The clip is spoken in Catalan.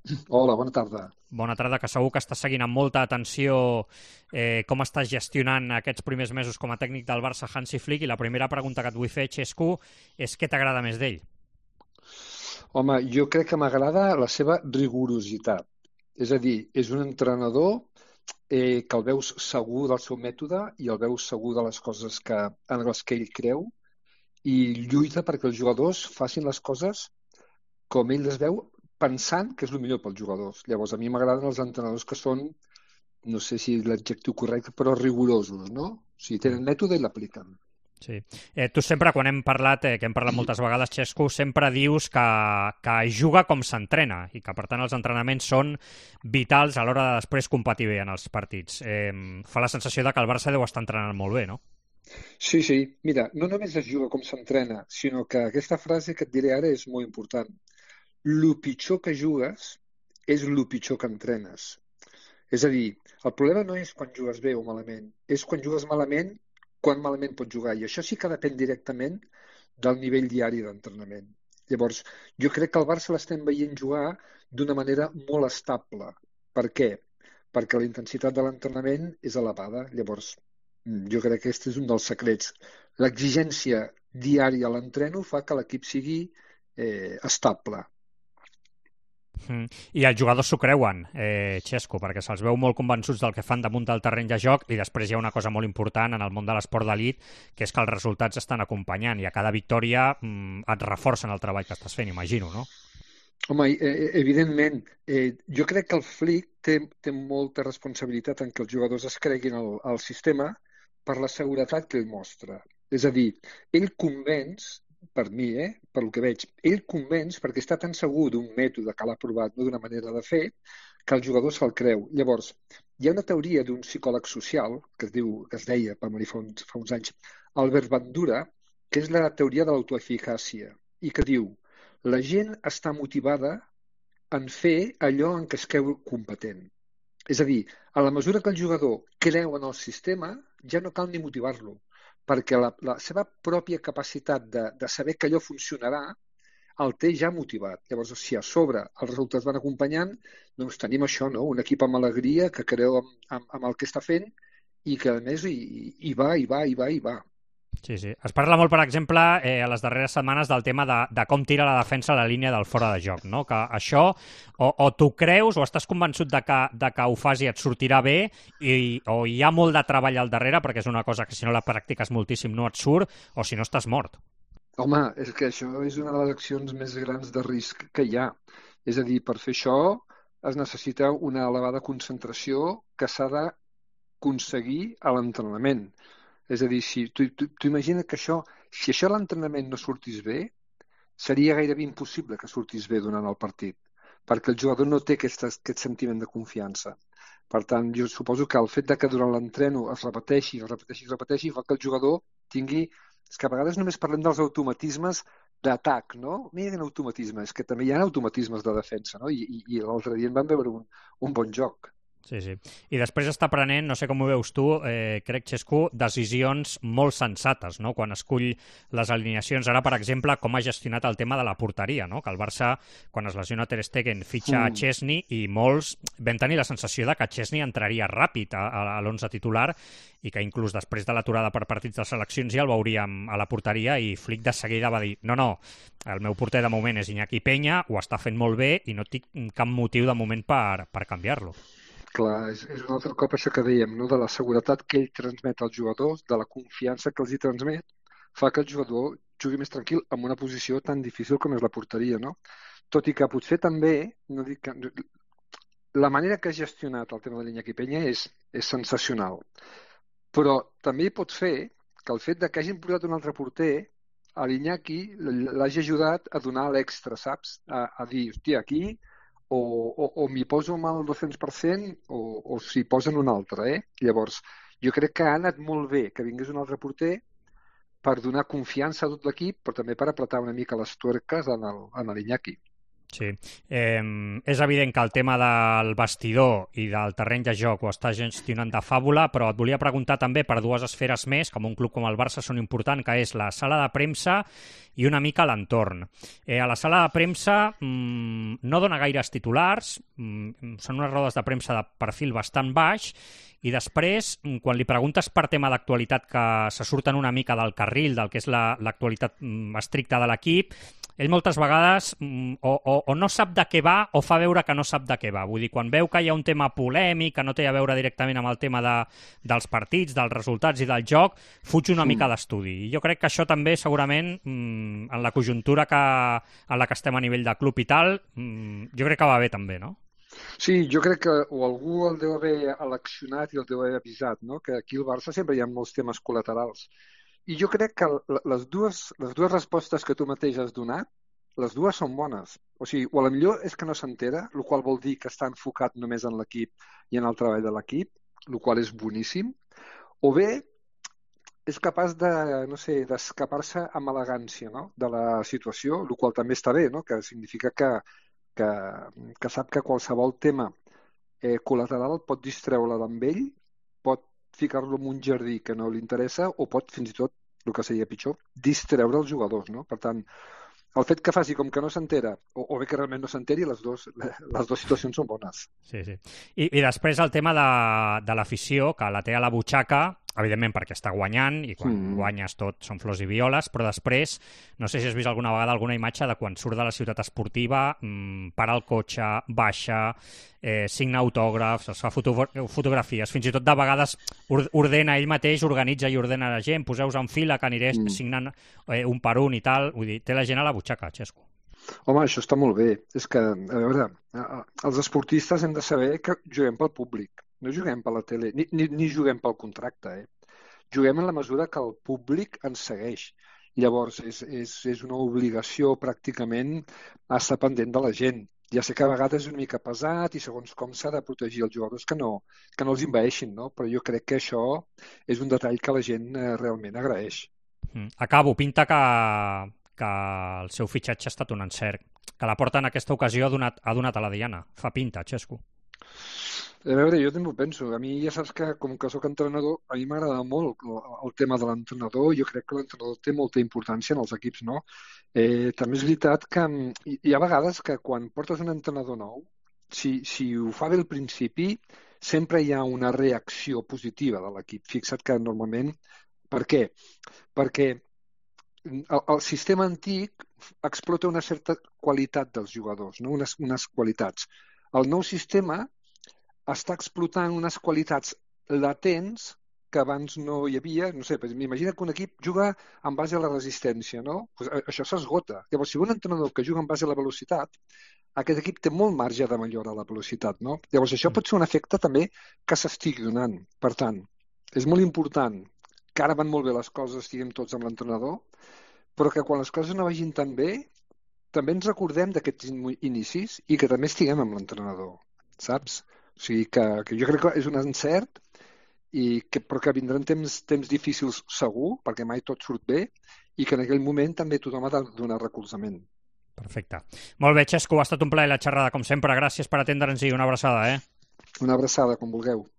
Hola, bona tarda. Bona tarda, que segur que estàs seguint amb molta atenció com estàs gestionant aquests primers mesos com a tècnic del Barça Hansi Flick, i la primera pregunta que et vull fer, Xesco, és què t'agrada més d'ell? Home, jo crec que m'agrada la seva rigorositat. És a dir, és un entrenador que el veus segur del seu mètode i el veus segur de les coses en les que ell creu i lluita perquè els jugadors facin les coses com ell les veu pensant que és el millor pels jugadors. Llavors, a mi m'agraden els entrenadors que són, no sé si l'adjectiu correcte, però rigorosos, no? O sigui, Mm. tenen mètode i l'apliquen. Sí. Tu sempre, quan hem parlat, que hem parlat moltes vegades, Xesco, sempre dius que juga com s'entrena i que, per tant, els entrenaments són vitals a l'hora de després competir bé en els partits. Fa la sensació de que el Barça deu estar entrenant molt bé, no? Sí, sí. Mira, no només es juga com s'entrena, sinó que aquesta frase que et diré ara és molt important. Lo pitjor que jugues és lo pitjor que entrenes. És a dir, el problema no és quan jugues bé o malament, és quan jugues malament, quan malament pots jugar. I això sí que depèn directament del nivell diari d'entrenament. Llavors, jo crec que el Barça l'estem veient jugar d'una manera molt estable. Per què? Perquè la intensitat de l'entrenament és elevada. Llavors, jo crec que aquest és un dels secrets. L'exigència diària a l'entreno fa que l'equip sigui estable. Mm. I els jugadors s'ho creuen, Xesco, perquè se'ls veu molt convençuts del que fan damunt del terreny de joc, i després hi ha una cosa molt important en el món de l'esport d'elit, que és que els resultats estan acompanyant, i a cada victòria et reforcen el treball que estàs fent, imagino, no? Home, evidentment, jo crec que el Flick té molta responsabilitat en que els jugadors es creguin el sistema per la seguretat que ell mostra. És a dir, ell convenç, per mi, per el que veig, ell convenç perquè està tan segur d'un mètode que l'ha provat, no d'una manera de fer, que el jugador se'l creu. Llavors, hi ha una teoria d'un psicòleg social que es deia, per morir fa uns anys, Albert Bandura, que és la teoria de l'autoeficàcia, i que diu la gent està motivada en fer allò en què es creu competent. És a dir, a la mesura que el jugador creu en el sistema, ja no cal ni motivar-lo, perquè la seva pròpia capacitat de saber que allò funcionarà el té ja motivat. Llavors, si a sobre els resultats van acompanyant, doncs tenim això, no? Un equip amb alegria que creu amb el que està fent i que, a més, hi va, hi va, hi va, hi va. Sí, sí. Es parla molt, per exemple, a les darreres setmanes del tema de com tira la defensa a la línia del fora de joc, no? Que això o t'ho creus o estàs convençut de que ho fas i et sortirà bé, o hi ha molt de treball al darrere, perquè és una cosa que si no la practiques moltíssim no et surt, o si no estàs mort. Home, és que això és una de les accions més grans de risc que hi ha. És a dir, per fer això es necessita una elevada concentració que s'ha d'aconseguir a l'entrenament. És a dir, si tu imagina que si això a l'entrenament no sortís bé, seria gairebé impossible que sortís bé durant el partit, perquè el jugador no té aquest sentiment de confiança. Per tant, jo suposo que el fet de que durant l'entreno es repeteixi, es repeteixi, es repeteixi, fa que el jugador tingui... És que a vegades només parlem dels automatismes d'atac, no? Mira quin automatisme, és que també hi ha automatismes de defensa, no? I l'altre dia en vam veure un bon joc. Sí, sí. I després està prenent, no sé com ho veus tu, crec, Xesco, decisions molt sensates, no? Quan escull les alineacions. Ara, per exemple, com ha gestionat el tema de la porteria, no? Que el Barça, quan es lesiona Ter Stegen, fitxa a Chesney, i molts vam tenir la sensació de que Chesney entraria ràpid a l'11 titular i que inclús després de l'aturada per partits de seleccions ja el veuríem a la porteria, i Flick de seguida va dir no, el meu porter de moment és Iñaki Peña, ho està fent molt bé i no tinc cap motiu de moment per canviar-lo. Clar, és un altre cop això que dèiem, no? De la seguretat que ell transmet als jugadors, de la confiança que els hi transmet, fa que el jugador jugui més tranquil en una posició tan difícil com és la porteria, no? Tot i que potser també, no dic que, la manera que ha gestionat el tema de l'Iñaki Peña és sensacional. Però també hi pot fer que el fet de que hagin posat un altre porter, a l'Iñaki l'hagi ajudat a donar l'extra, saps? A dir, hòstia, aquí o m'hi poso amb el 200% o s'hi posen un altre, Llavors, jo crec que ha anat molt bé que vingués un altre porter per donar confiança a tot l'equip, però també per apretar una mica les tuerques en l'Iñaki. Sí. És evident que el tema del vestidor i del terreny de joc ho està gestionant de fàbula, però et volia preguntar també per dues esferes més, com un club com el Barça són important, que és la sala de premsa i una mica l'entorn. A la sala de premsa no dona gaires titulars, són unes rodes de premsa de perfil bastant baix, i després, quan li preguntes per tema d'actualitat que se surten una mica del carril, del que és l'actualitat estricta de l'equip, ell moltes vegades o no sap de què va o fa veure que no sap de què va. Vull dir, quan veu que hi ha un tema polèmic, que no té a veure directament amb el tema dels partits, dels resultats i del joc, fuig una mica d'estudi. I jo crec que això també, segurament, en la conjuntura en la que estem a nivell de club i tal, jo crec que va bé també, no? Sí, jo crec que o algú el deu haver eleccionat i el deu haver avisat, no? Que aquí al Barça sempre hi ha molts temes col·laterals. I jo crec que les dues respostes que tu mateix has donat, les dues són bones. O sigui, o a la millor és que no s'entera, el qual vol dir que està enfocat només en l'equip i en el treball de l'equip, el qual és boníssim, o bé és capaç de, no sé, d'escapar-se amb elegància, no?, de la situació, el qual també està bé, no?, que significa que sap que qualsevol tema col·lateral pot distreure d'amb ell, pot ficar-lo en un jardí que no li interessa o pot, fins i tot, el que seria pitjor, distreure els jugadors, no? Per tant, el fet que faci com que no s'entera o bé que realment no s'enteri, les dues situacions són bones. Sí, sí. I després el tema de l'afició, que la té a la butxaca, evidentment perquè està guanyant, i quan guanyes tot són flors i violes, però després, no sé si has vist alguna vegada alguna imatge de quan surt de la ciutat esportiva, para el cotxe, baixa, signa autògrafs, es fa fotografies, fins i tot de vegades ordena ell mateix, organitza i ordena la gent, poseu-vos en fila que aniré signant un per un i tal, vull dir, té la gent a la butxaca, Xesco. Home, això està molt bé. És que, a veure, els esportistes hem de saber que juguem pel públic, no juguem per la tele, ni juguem pel contracte, Juguem en la mesura que el públic ens segueix. Llavors, és una obligació pràcticament estar pendent de la gent. Ja sé que a vegades és una mica pesat i segons com s'ha de protegir els jugadors que no els envaeixin, no? Però jo crec que això és un detall que la gent realment agraeix. Acabo. Pinta que el seu fitxatge ha estat un encert. Que la porta en aquesta ocasió ha donat a la diana. Fa pinta, Xesco. A veure, jo també ho penso. A mi ja saps que, com que sóc entrenador, a mi m'agrada molt el tema de l'entrenador. Jo crec que l'entrenador té molta importància en els equips, no? També és veritat que hi ha vegades que quan portes un entrenador nou, si ho fa bé al principi, sempre hi ha una reacció positiva de l'equip. Fixa't que normalment... Per què? Perquè el sistema antic explota una certa qualitat dels jugadors, no? Unes qualitats. El nou sistema està explotant unes qualitats latents que abans no hi havia. No sé, imagina que un equip juga en base a la resistència, no? Pues això s'esgota. Llavors, si un entrenador que juga en base a la velocitat, aquest equip té molt marge de millora a la velocitat, no? Llavors, això pot ser un efecte també que s'estigui donant. Per tant, és molt important que ara van molt bé les coses, estiguem tots amb l'entrenador, però que quan les coses no vagin tan bé, també ens recordem d'aquests inicis i que també estiguem amb l'entrenador, saps? O sigui que jo crec que és un encert, però que vindran temps difícils segur, perquè mai tot surt bé, i que en aquell moment també tothom ha de donar recolzament. Perfecte. Molt bé, Xesco, ha estat un plaer la xerrada, com sempre. Gràcies per atendre'ns i una abraçada, Una abraçada, com vulgueu.